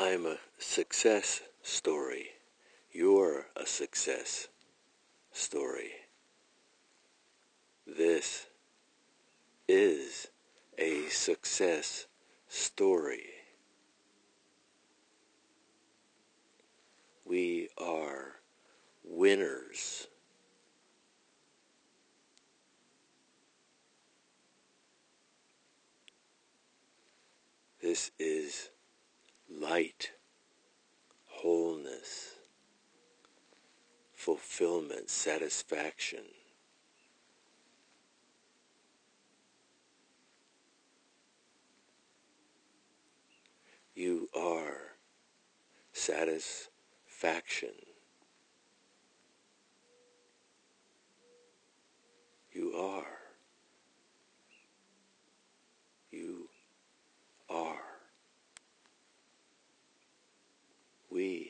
I'm a success story. You're a success story. This is a success story. We are winners. This is light, wholeness, fulfillment, satisfaction. You are satisfaction. You are. You are. We